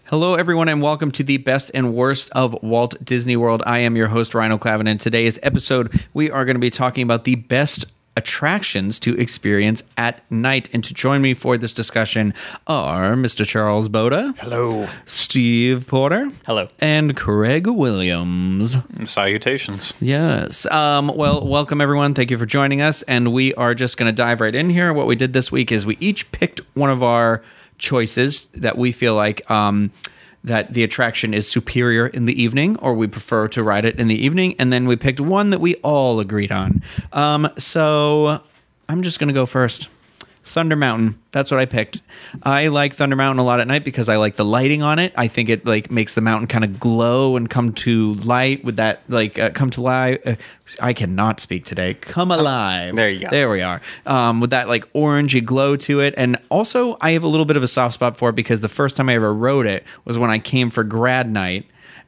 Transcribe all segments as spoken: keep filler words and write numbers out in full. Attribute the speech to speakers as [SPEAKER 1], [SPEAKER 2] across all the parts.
[SPEAKER 1] Hello, everyone, and welcome to the best and worst of Walt Disney World. I am your host, Rhino Clavin, and today's episode, we are going to be talking about the best attractions to experience at night. And to join me for this discussion are Mister Charles Boda.
[SPEAKER 2] Hello.
[SPEAKER 1] Steve Porter.
[SPEAKER 3] Hello.
[SPEAKER 1] And Craig Williams.
[SPEAKER 4] Salutations.
[SPEAKER 1] Yes. Um, well, welcome, everyone. Thank you for joining us. And we are just going to dive right in here. What we did this week is we each picked one of our choices that we feel like um, that the attraction is superior in the evening, or we prefer to ride it in the evening, and then we picked one that we all agreed on. Um, so I'm just going to go first. Thunder Mountain. That's what I picked. I like Thunder Mountain a lot at night because I like the lighting on it. I think it like makes the mountain kind of glow and come to light with that like uh, come to life. Uh, I cannot speak today. Come alive.
[SPEAKER 3] Oh, there you go.
[SPEAKER 1] There we are. Um, with that like orangey glow to it, and also I have a little bit of a soft spot for it because the first time I ever rode it was when I came for grad night,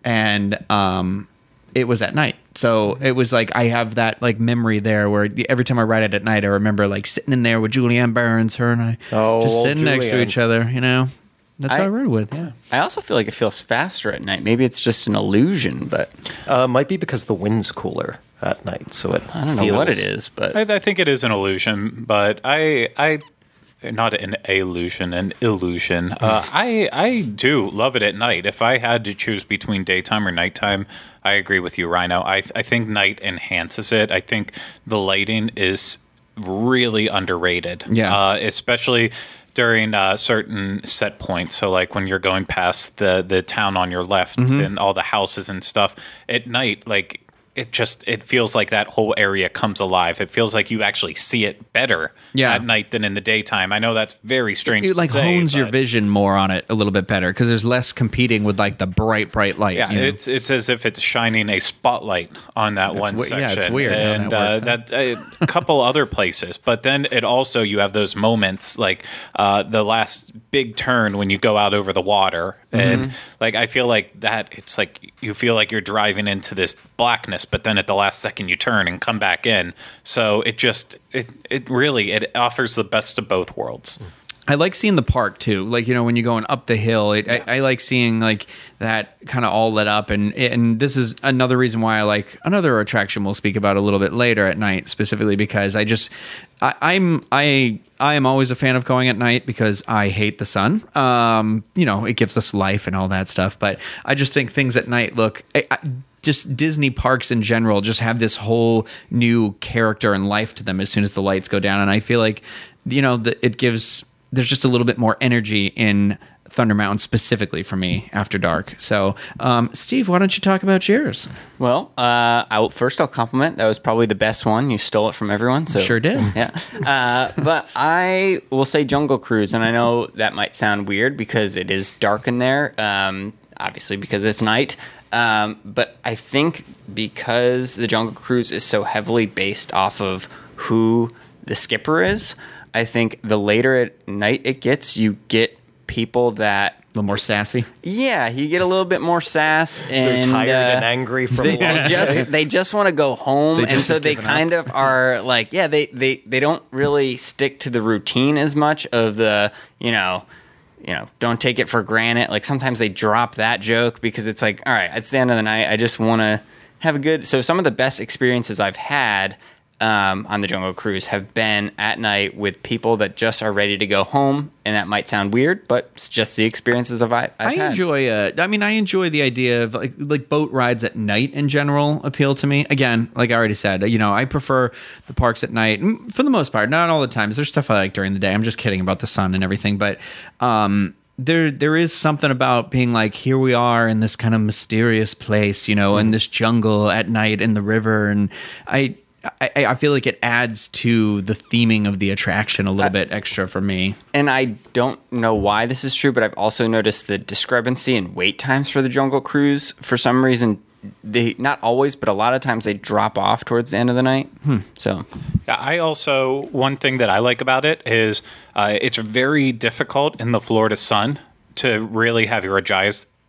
[SPEAKER 1] and um, it was at night. So it was like I have that like memory there where every time I ride it at night, I remember like sitting in there with Julianne Burns, her and I,
[SPEAKER 2] oh,
[SPEAKER 1] just sitting next to
[SPEAKER 2] Julianne.
[SPEAKER 1] each other. You know, that's
[SPEAKER 3] I,
[SPEAKER 1] what I rode with. Yeah,
[SPEAKER 3] I also feel like it feels faster at night. Maybe it's just an illusion, but
[SPEAKER 2] Uh, might be because the wind's cooler at night, so it
[SPEAKER 3] I don't know
[SPEAKER 2] feels,
[SPEAKER 3] what it is. But
[SPEAKER 4] I, I think it is an illusion, but I, I, not an illusion, an illusion. Uh, I, I do love it at night. If I had to choose between daytime or nighttime, I agree with you, Rhino. I, I think night enhances it. I think the lighting is really underrated.
[SPEAKER 1] Yeah.
[SPEAKER 4] uh, especially during uh, certain set points. So, like when you're going past the the town on your left
[SPEAKER 1] Mm-hmm.
[SPEAKER 4] and all the houses and stuff at night, like. It just it feels like that whole area comes alive. It feels like you actually see it better
[SPEAKER 1] Yeah.
[SPEAKER 4] at night than in the daytime. I know that's very strange.
[SPEAKER 1] it
[SPEAKER 4] to
[SPEAKER 1] like
[SPEAKER 4] say,
[SPEAKER 1] hones your
[SPEAKER 4] but-
[SPEAKER 1] vision more on it a little bit better because there's less competing with like the bright, bright light.
[SPEAKER 4] Yeah,
[SPEAKER 1] you know?
[SPEAKER 4] it's it's as if it's shining a spotlight on that one
[SPEAKER 1] we- yeah,
[SPEAKER 4] section.
[SPEAKER 1] it's weird how
[SPEAKER 4] and
[SPEAKER 1] that
[SPEAKER 4] uh,
[SPEAKER 1] works, huh?
[SPEAKER 4] that uh, a couple other places. But then it also you have those moments like uh, the last big turn when you go out over the water,
[SPEAKER 1] Mm-hmm.
[SPEAKER 4] and like I feel like that it's like you feel like you're driving into this blackness, but then at the last second you turn and come back in. So it just it it really it offers the best of both worlds.
[SPEAKER 1] I like seeing the park too. Like, you know, when you're going up the hill, it, I, I like seeing like that kind of all lit up. And and this is another reason why I like another attraction we'll speak about a little bit later at night, specifically because I just I, I'm I I am always a fan of going at night because I hate the sun. Um, you know, it gives us life and all that stuff. But I just think things at night look. I, I, just Disney parks in general just have this whole new character and life to them as soon as the lights go down. And I feel like, you know, the, it gives. There's just a little bit more energy in Thunder Mountain specifically for me after dark. So, um, Steve, why don't you talk about yours?
[SPEAKER 3] well, uh, I will, first I'll compliment. That was probably the best one. You stole it from everyone. So
[SPEAKER 1] Sure did.
[SPEAKER 3] Yeah. Uh, but I will say Jungle Cruise, and I know that might sound weird because it is dark in there. Um, obviously because it's night. Um, but I think because the Jungle Cruise is so heavily based off of who the skipper is, I think the later at night it gets, you get people that,
[SPEAKER 1] A little more sassy.
[SPEAKER 3] yeah, you get a little bit more sass,
[SPEAKER 2] They're
[SPEAKER 3] and
[SPEAKER 2] tired
[SPEAKER 3] uh,
[SPEAKER 2] and angry from
[SPEAKER 3] They,
[SPEAKER 2] a long
[SPEAKER 3] they just they just want to go home,
[SPEAKER 1] They
[SPEAKER 3] and
[SPEAKER 1] just
[SPEAKER 3] so
[SPEAKER 1] have
[SPEAKER 3] they
[SPEAKER 1] given
[SPEAKER 3] kind of are like, yeah, they, they they don't really stick to the routine as much of the you know. You know, don't take it for granted. Like sometimes they drop that joke because it's like, all right, it's the end of the night. I just want to have a good. So some of the best experiences I've had um, on the Jungle Cruise have been at night with people that just are ready to go home, and that might sound weird, but it's just the experiences I've, I've
[SPEAKER 1] I
[SPEAKER 3] had.
[SPEAKER 1] enjoy. Uh, I mean, I enjoy the idea of like like boat rides at night in general appeal to me. Again, like I already said, you know, I prefer the parks at night mm, for the most part. Not all the times. There's stuff I like during the day. I'm just kidding about the sun and everything, but um, there there is something about being like, here we are in this kind of mysterious place, you know, in this jungle at night in the river, and I. I, I feel like it adds to the theming of the attraction a little bit extra for me.
[SPEAKER 3] And I don't know why this is true, but I've also noticed the discrepancy in wait times for the Jungle Cruise. For some reason, they not always, but a lot of times they drop off towards the end of the night. Hmm. So,
[SPEAKER 4] Yeah, I also one thing that I like about it is uh, it's very difficult in the Florida sun to really have your eyes your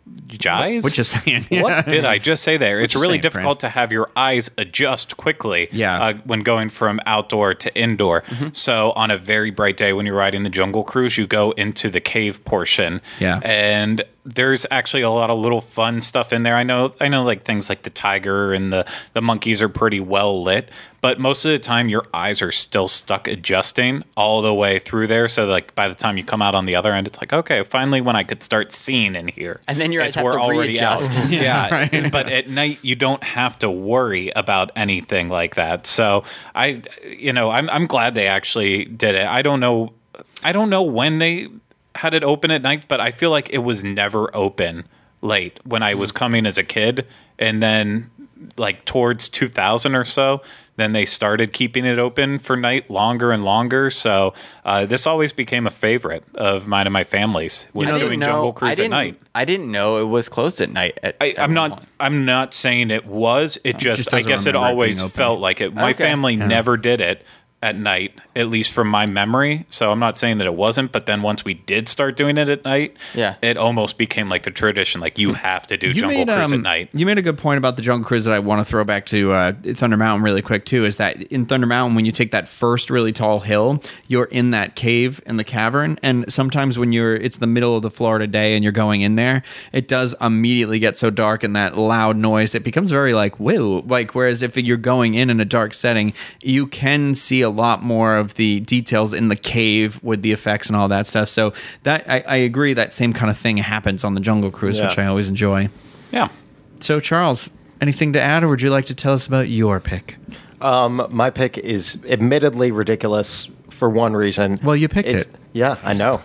[SPEAKER 4] Jize?
[SPEAKER 1] What you saying?
[SPEAKER 4] What did I just say there? It's
[SPEAKER 1] you
[SPEAKER 4] really
[SPEAKER 1] saying,
[SPEAKER 4] difficult to have your eyes adjust quickly
[SPEAKER 1] Yeah.
[SPEAKER 4] uh, when going from outdoor to indoor.
[SPEAKER 1] Mm-hmm.
[SPEAKER 4] So on a very bright day when you're riding the Jungle Cruise, you go into the cave portion.
[SPEAKER 1] Yeah.
[SPEAKER 4] And there's actually a lot of little fun stuff in there. I know I know like things like the tiger and the, the monkeys are pretty well lit, but most of the time your eyes are still stuck adjusting all the way through there. So like by the time you come out on the other end, it's like, okay, finally when I could start seeing in here.
[SPEAKER 3] And then your
[SPEAKER 4] it's
[SPEAKER 3] eyes have
[SPEAKER 4] we're
[SPEAKER 3] to
[SPEAKER 4] already
[SPEAKER 3] readjust.
[SPEAKER 4] out. Yeah.
[SPEAKER 1] right.
[SPEAKER 4] But at night you don't have to worry about anything like that. So I you know, I'm I'm glad they actually did it. I don't know I don't know when they had it open at night, but I feel like it was never open late when I was coming as a kid. And then like towards two thousand or so, then they started keeping it open for night longer and longer. So uh, this always became a favorite of mine and my family's. Was
[SPEAKER 3] I didn't
[SPEAKER 4] doing
[SPEAKER 3] know-
[SPEAKER 4] Jungle
[SPEAKER 3] I
[SPEAKER 4] Cruise at
[SPEAKER 3] didn't-
[SPEAKER 4] night.
[SPEAKER 3] I didn't know it was closed at night. At,
[SPEAKER 4] I,
[SPEAKER 3] at
[SPEAKER 4] I'm
[SPEAKER 3] one
[SPEAKER 4] not.
[SPEAKER 3] point.
[SPEAKER 4] I'm not saying it was. It just.
[SPEAKER 1] just
[SPEAKER 4] I
[SPEAKER 1] doesn't
[SPEAKER 4] guess it
[SPEAKER 1] remember it
[SPEAKER 4] always
[SPEAKER 1] being open.
[SPEAKER 4] felt like it. My
[SPEAKER 3] Okay.
[SPEAKER 4] family never did it at night, at least from my memory. So I'm not saying that it wasn't. But then once we did start doing it at night,
[SPEAKER 3] Yeah.
[SPEAKER 4] it almost became like the tradition. Like you have to do
[SPEAKER 1] You
[SPEAKER 4] Jungle
[SPEAKER 1] made,
[SPEAKER 4] Cruise
[SPEAKER 1] um,
[SPEAKER 4] at night.
[SPEAKER 1] you made a good point about the Jungle Cruise that I want to throw back to uh, Thunder Mountain really quick too. Is that in Thunder Mountain, when you take that first really tall hill, you're in that cave in the cavern, and sometimes when you're, it's the middle of the Florida day and you're going in there, it does immediately get so dark and that loud noise. It becomes very like whoa, like whereas if you're going in in a dark setting, you can see a lot more of the details in the cave with the effects and all that stuff. So that I, I agree that same kind of thing happens on the Jungle Cruise,
[SPEAKER 2] Yeah.
[SPEAKER 1] which I always enjoy.
[SPEAKER 4] Yeah.
[SPEAKER 1] So Charles, anything to add, or would you like to tell us about your pick?
[SPEAKER 2] Um, my pick is admittedly ridiculous for one reason.
[SPEAKER 1] Well, you picked
[SPEAKER 2] It's-
[SPEAKER 1] it.
[SPEAKER 2] Yeah, I know.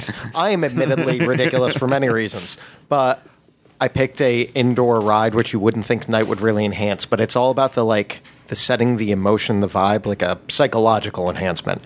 [SPEAKER 2] I am admittedly ridiculous for many reasons, but I picked a indoor ride which you wouldn't think night would really enhance, but it's all about the like the setting, the emotion, the vibe, like a psychological enhancement.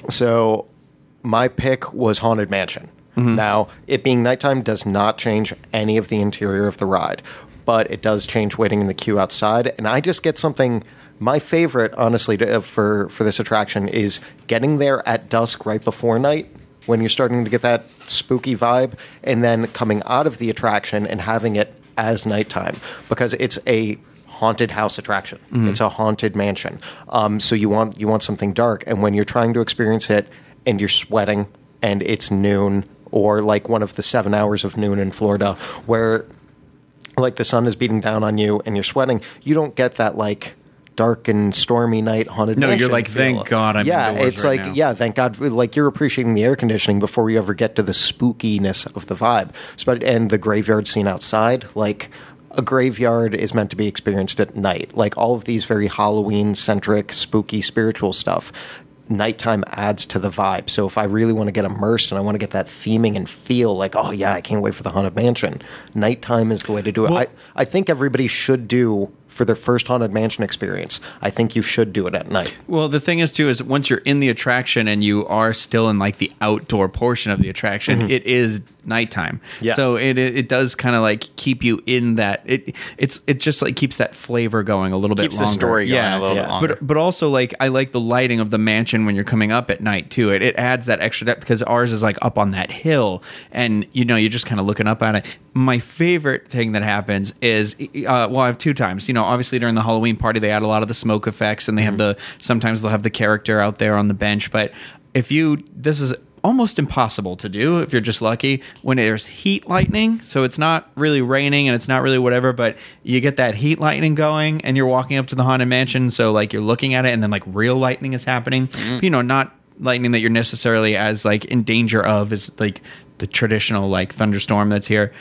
[SPEAKER 2] So my pick was Haunted Mansion. Now, it being nighttime does not change any of the interior of the ride, but it does change waiting in the queue outside. And I just get something. My favorite, honestly, to, for for this attraction is getting there at dusk right before night when you're starting to get that spooky vibe, and then coming out of the attraction and having it as nighttime because it's a haunted house attraction. It's a haunted mansion. Um, so you want you want something dark, and when you're trying to experience it and you're sweating and it's noon or like one of the seven hours of noon in Florida where like the sun is beating down on you and you're sweating, you don't get that like dark and stormy night haunted
[SPEAKER 1] No,
[SPEAKER 2] mansion
[SPEAKER 1] you're like,
[SPEAKER 2] feel.
[SPEAKER 1] thank God I'm
[SPEAKER 2] yeah
[SPEAKER 1] indoors
[SPEAKER 2] it's
[SPEAKER 1] right
[SPEAKER 2] like
[SPEAKER 1] now.
[SPEAKER 2] yeah thank God like you're appreciating the air conditioning before you ever get to the spookiness of the vibe. So, and the graveyard scene outside, like a graveyard is meant to be experienced at night. Like all of these very Halloween centric spooky spiritual stuff, nighttime adds to the vibe. So if I really want to get immersed and I want to get that theming and feel like, oh yeah, I can't wait for the Haunted Mansion, nighttime is the way to do it.
[SPEAKER 1] Well-
[SPEAKER 2] I, I think everybody should do, for their first Haunted Mansion experience, I think you should do it at night.
[SPEAKER 1] Well, the thing is too is once you're in the attraction and you are still in like the outdoor portion of the attraction, it is nighttime.
[SPEAKER 2] Yeah.
[SPEAKER 1] So it it, it does kind of like keep you in that. It it's it just like keeps that flavor going a little bit
[SPEAKER 3] Keeps the
[SPEAKER 1] longer.
[SPEAKER 3] story going
[SPEAKER 1] yeah,
[SPEAKER 3] a little
[SPEAKER 2] yeah.
[SPEAKER 3] bit longer.
[SPEAKER 1] But but also like I like the lighting of the mansion when you're coming up at night too. It it adds that extra depth because ours is like up on that hill, and you know you're just kind of looking up at it. My favorite thing that happens is uh, well, I have two times. You know, obviously during the Halloween party they add a lot of the smoke effects, and they have the sometimes they'll have the character out there on the bench. But if you this is almost impossible to do if you're just lucky when there's heat lightning, so it's not really raining and it's not really whatever, but you get that heat lightning going and you're walking up to the Haunted Mansion, so like you're looking at it and then like real lightning is happening. You know, not lightning that you're necessarily as like in danger of is like the traditional like thunderstorm that's here.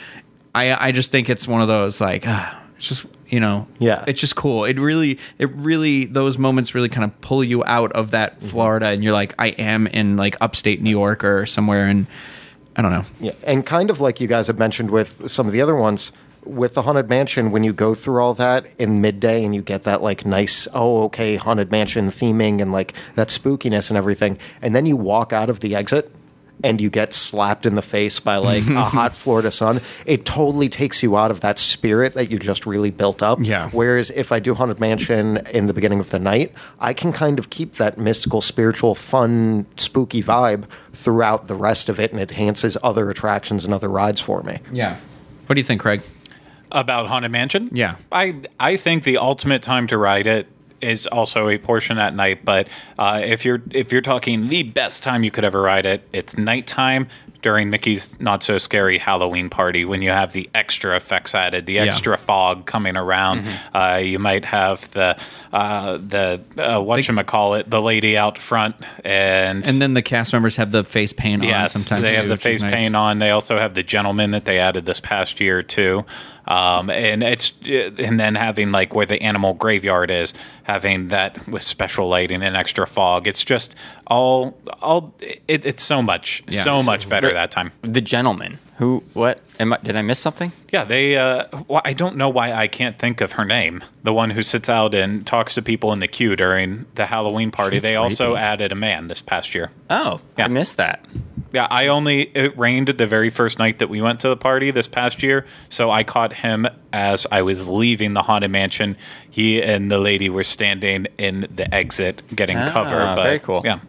[SPEAKER 1] I I just think it's one of those like ah, it's just, you know,
[SPEAKER 2] Yeah.
[SPEAKER 1] it's just cool. It really, it really, those moments really kind of pull you out of that Florida, and you're like, I am in like upstate New York or somewhere, and I don't know.
[SPEAKER 2] Yeah, and kind of like you guys have mentioned with some of the other ones, with the Haunted Mansion, when you go through all that in midday and you get that like nice, oh, okay, Haunted Mansion theming and like that spookiness and everything, and then you walk out of the exit and you get slapped in the face by like a hot Florida sun, it totally takes you out of that spirit that you just really built up.
[SPEAKER 1] Yeah.
[SPEAKER 2] Whereas if I do Haunted Mansion in the beginning of the night, I can kind of keep that mystical, spiritual, fun, spooky vibe throughout the rest of it, and it enhances other attractions and other rides for me.
[SPEAKER 1] Yeah. What do you think, Craig?
[SPEAKER 4] About Haunted Mansion?
[SPEAKER 1] Yeah.
[SPEAKER 4] I I think the ultimate time to ride it is also a portion at night, but uh, if you're if you're talking the best time you could ever ride it, it's nighttime during Mickey's Not So Scary Halloween Party, when you have the extra effects added, the extra yeah. fog coming around. Mm-hmm. Uh, you might have the uh, the uh, whatchamacallit, the lady out front, and
[SPEAKER 1] and then the cast members have the face paint on.
[SPEAKER 4] Yes,
[SPEAKER 1] sometimes
[SPEAKER 4] they
[SPEAKER 1] too,
[SPEAKER 4] have the face
[SPEAKER 1] nice.
[SPEAKER 4] paint on. They also have the gentleman that they added this past year too. Um, and it's and then having like where the animal graveyard is, having that with special lighting and extra fog. It's just all all it, it's so much yeah, so much better
[SPEAKER 3] the,
[SPEAKER 4] that time.
[SPEAKER 3] The gentleman who what am I, did I miss something?
[SPEAKER 4] Yeah, they. Uh, well, I don't know why I can't think of her name. The one who sits out and talks to people in the queue during the Halloween party.
[SPEAKER 1] She's
[SPEAKER 4] they
[SPEAKER 1] creepy.
[SPEAKER 4] Also added a man this past year.
[SPEAKER 3] Oh, yeah. I missed that.
[SPEAKER 4] Yeah, I only, it rained the very first night that we went to the party this past year, so I caught him as I was leaving the Haunted Mansion. He and the lady were standing in the exit getting
[SPEAKER 3] ah,
[SPEAKER 4] cover. But,
[SPEAKER 3] very cool.
[SPEAKER 4] Yeah.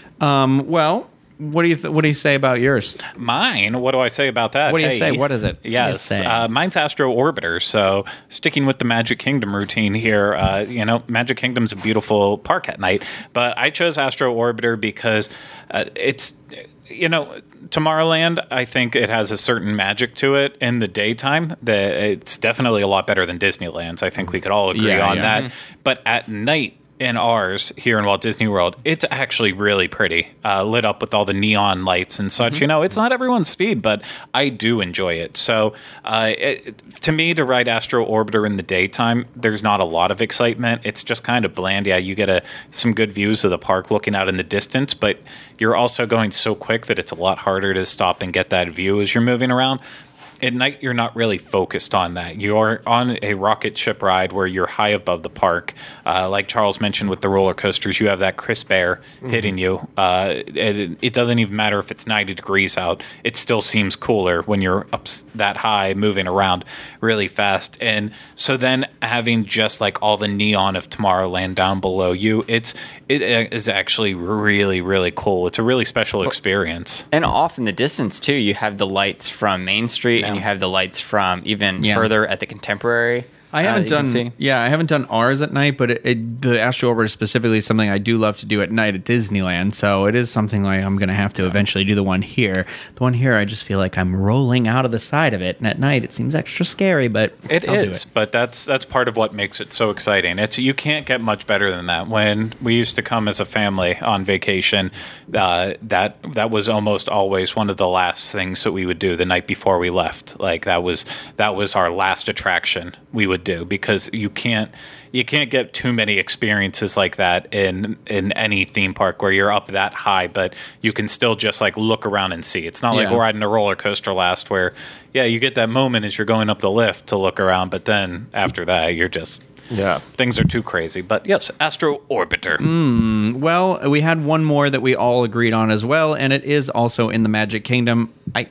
[SPEAKER 1] Um, well, what do you th- what do you say about yours?
[SPEAKER 4] Mine? What do I say about that?
[SPEAKER 1] What do you
[SPEAKER 4] hey,
[SPEAKER 1] say? What is it?
[SPEAKER 4] Yes, uh, mine's Astro Orbiter. So sticking with the Magic Kingdom routine here, uh, you know, Magic Kingdom's a beautiful park at night, but I chose Astro Orbiter because uh, it's... You know, Tomorrowland, I think it has a certain magic to it in the daytime. That it's definitely a lot better than Disneyland's. I think we could all agree
[SPEAKER 1] yeah,
[SPEAKER 4] on
[SPEAKER 1] yeah.
[SPEAKER 4] that. But at night, in ours here in Walt Disney World, it's actually really pretty, uh, lit up with all the neon lights and such. Mm-hmm. You know, it's not everyone's speed, but I do enjoy it. So, uh, it, to me, to ride Astro Orbiter in the daytime, there's not a lot of excitement. It's just kind of bland. Yeah, you get a, some good views of the park looking out in the distance, but you're also going so quick that it's a lot harder to stop and get that view as you're moving around. At night, you're not really focused on that. You're on a rocket ship ride where you're high above the park. Uh, like Charles mentioned with the roller coasters, you have that crisp air mm-hmm. hitting you. Uh, it, it doesn't even matter if it's ninety degrees out. It still seems cooler when you're up that high, moving around really fast. And so then having just like all the neon of Tomorrowland down below you, it's it is actually really, really cool. It's a really special experience.
[SPEAKER 3] And off in the distance, too, you have the lights from Main Street, yeah. and you have the lights from even yeah. further at the Contemporary.
[SPEAKER 1] I haven't uh, done, yeah, I haven't done ours at night, but it, it, the Astro Orbiter specifically is something I do love to do at night at Disneyland. So it is something like I'm going to have to eventually do the one here. The one here, I just feel like I'm rolling out of the side of it, and at night it seems extra scary, but
[SPEAKER 4] it
[SPEAKER 1] I'll
[SPEAKER 4] is.
[SPEAKER 1] Do it.
[SPEAKER 4] But that's that's part of what makes it so exciting. It's you can't get much better than that. When we used to come as a family on vacation, uh, that that was almost always one of the last things that we would do the night before we left. Like that was that was our last attraction we would do, because you can't you can't get too many experiences like that in in any theme park where you're up that high, but you can still just like look around and see. It's not like
[SPEAKER 1] yeah.
[SPEAKER 4] we're riding a roller coaster last where yeah you get that moment as you're going up the lift to look around, but then after that you're just
[SPEAKER 2] yeah
[SPEAKER 4] things are too crazy. But yes, Astro Orbiter.
[SPEAKER 1] Mm, well, we had one more that we all agreed on as well, and it is also in the Magic Kingdom. I,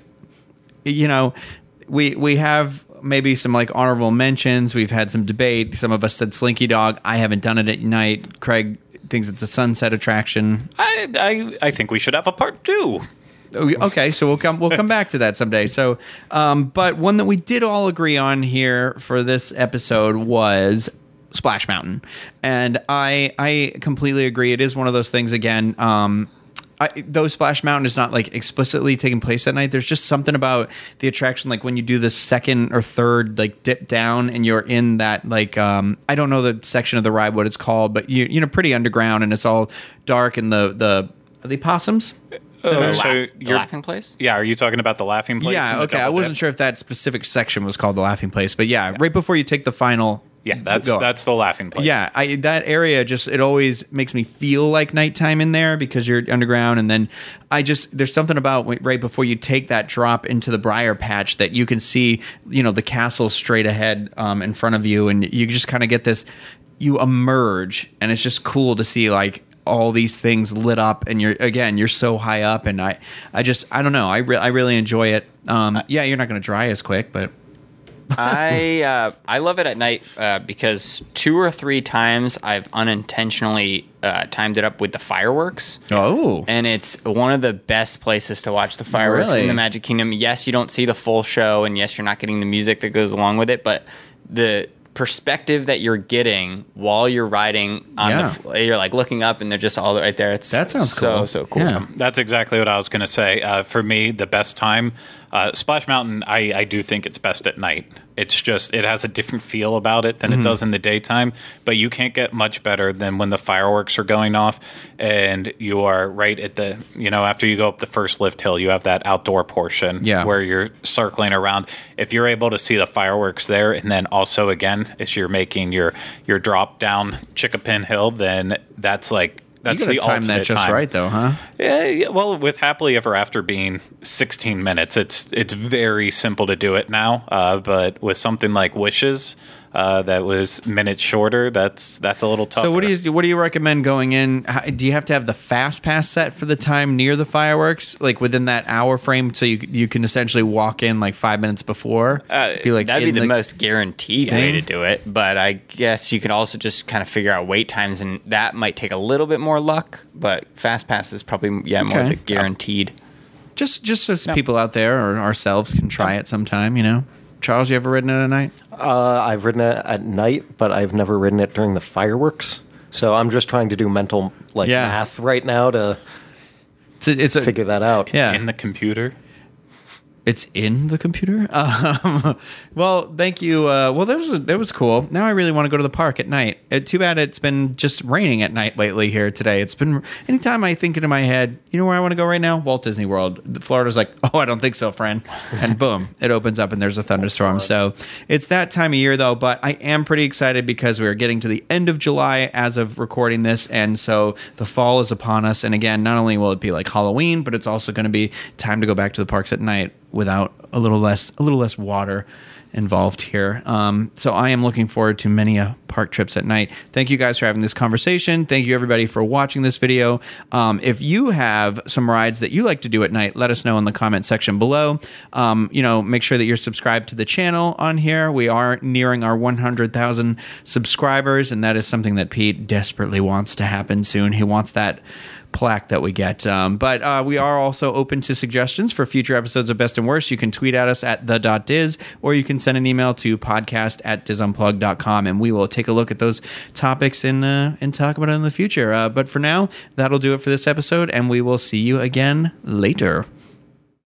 [SPEAKER 1] you know, we we have. Maybe some like honorable mentions. We've had some debate. Some of us said Slinky Dog. I haven't done it at night. Craig thinks it's a sunset attraction.
[SPEAKER 4] I I, I think we should have a part two.
[SPEAKER 1] Okay, so we'll come we'll come back to that someday. So, um, but one that we did all agree on here for this episode was Splash Mountain, and I I completely agree. It is one of those things again. Um, I, though Splash Mountain is not like explicitly taking place at night, there's just something about the attraction, like when you do the second or third like dip down and you're in that like um, I don't know the section of the ride what it's called, but you you know pretty underground and it's all dark and the the are they possums?
[SPEAKER 4] Oh,
[SPEAKER 3] so
[SPEAKER 4] so
[SPEAKER 3] the
[SPEAKER 4] you're
[SPEAKER 3] Laughing Place?
[SPEAKER 4] Yeah, are you talking about the Laughing Place?
[SPEAKER 1] Yeah, okay. I wasn't sure if that specific section was called the Laughing Place, but yeah, yeah. right before you take the final.
[SPEAKER 4] Yeah, that's
[SPEAKER 1] go.
[SPEAKER 4] that's the Laughing Place.
[SPEAKER 1] Yeah, I, that area just it always makes me feel like nighttime in there because you're underground, and then I just there's something about right before you take that drop into the Briar Patch that you can see, you know, the castle straight ahead um, in front of you, and you just kind of get this. You emerge, and it's just cool to see like all these things lit up, and you're again you're so high up, and I I just I don't know I re- I really enjoy it. Um, yeah, you're not going to dry as quick, but.
[SPEAKER 3] I uh, I love it at night uh, because two or three times I've unintentionally uh, timed it up with the fireworks.
[SPEAKER 1] Oh.
[SPEAKER 3] And it's one of the best places to watch the fireworks
[SPEAKER 1] Really?
[SPEAKER 3] in the Magic Kingdom. Yes, you don't see the full show, and yes, you're not getting the music that goes along with it, but the perspective that you're getting while you're riding on
[SPEAKER 1] Yeah.
[SPEAKER 3] the fl- you're like looking up and they're just all right there. It's
[SPEAKER 1] That sounds
[SPEAKER 3] so
[SPEAKER 1] cool.
[SPEAKER 3] so cool.
[SPEAKER 1] Yeah.
[SPEAKER 4] That's exactly what I was going to say. Uh, for me, the best time, uh, Splash Mountain, I, I do think it's best at night. It's just, it has a different feel about it than
[SPEAKER 1] Mm-hmm.
[SPEAKER 4] it does in the daytime, but you can't get much better than when the fireworks are going off and you are right at the, you know, after you go up the first lift hill, you have that outdoor portion
[SPEAKER 1] Yeah.
[SPEAKER 4] where you're circling around. If you're able to see the fireworks there, and then also again, as you're making your, your drop down Chickapin Hill, then that's like, that's
[SPEAKER 1] you
[SPEAKER 4] the
[SPEAKER 1] gotta time
[SPEAKER 4] ultimate
[SPEAKER 1] that just
[SPEAKER 4] time.
[SPEAKER 1] right, though, huh?
[SPEAKER 4] Yeah, yeah, well, with Happily Ever After being sixteen minutes, it's it's very simple to do it now. Uh, but with something like Wishes, uh, that was minutes shorter, that's that's a little tougher.
[SPEAKER 1] So what do you what do you recommend going in? How, do you have to have the fast pass set for the time near the fireworks, like within that hour frame, so you you can essentially walk in like five minutes before?
[SPEAKER 3] Uh,
[SPEAKER 1] be like
[SPEAKER 3] that'd be
[SPEAKER 1] in
[SPEAKER 3] the, most guaranteed
[SPEAKER 1] thing?
[SPEAKER 3] way to do it, but I guess you could also just kind of figure out wait times, and that might take a little bit more luck. But fast pass is probably yeah more
[SPEAKER 1] Okay.
[SPEAKER 3] the guaranteed.
[SPEAKER 1] just just so people out there or ourselves can try it sometime. You know, Charles, you ever ridden it at night?
[SPEAKER 2] Uh, I've ridden it at night, but I've never ridden it during the fireworks. So I'm just trying to do mental like
[SPEAKER 1] Yeah.
[SPEAKER 2] math right now to
[SPEAKER 1] It's a, it's a
[SPEAKER 2] figure that out.
[SPEAKER 1] yeah.
[SPEAKER 4] in the computer?
[SPEAKER 1] It's in the computer. Um, well, thank you. Uh, well, that was that was cool. Now I really want to go to the park at night. Uh, too bad it's been just raining at night lately here today. It's been anytime I think into my head, you know where I want to go right now? Walt Disney World. Florida's like, oh, I don't think so, friend. And boom, it opens up and there's a thunderstorm. So it's that time of year though. But I am pretty excited because we're getting to the end of July as of recording this, and so the fall is upon us. And again, not only will it be like Halloween, but it's also going to be time to go back to the parks at night without a little less a little less water involved here. Um, so I am looking forward to many uh, park trips at night. Thank you guys for having this conversation. Thank you everybody for watching this video. Um, if you have some rides that you like to do at night, let us know in the comment section below. Um, you know, make sure that you're subscribed to the channel on here. We are nearing our one hundred thousand subscribers, and that is something that Pete desperately wants to happen soon. He wants that plaque that we get. Um, but uh, we are also open to suggestions for future episodes of Best and Worst. You can tweet at us at the.diz, or you can send an email to podcast at disunplug dot com, and we will take a look at those topics and, uh, and talk about it in the future. Uh, but for now, that'll do it for this episode, and we will see you again later.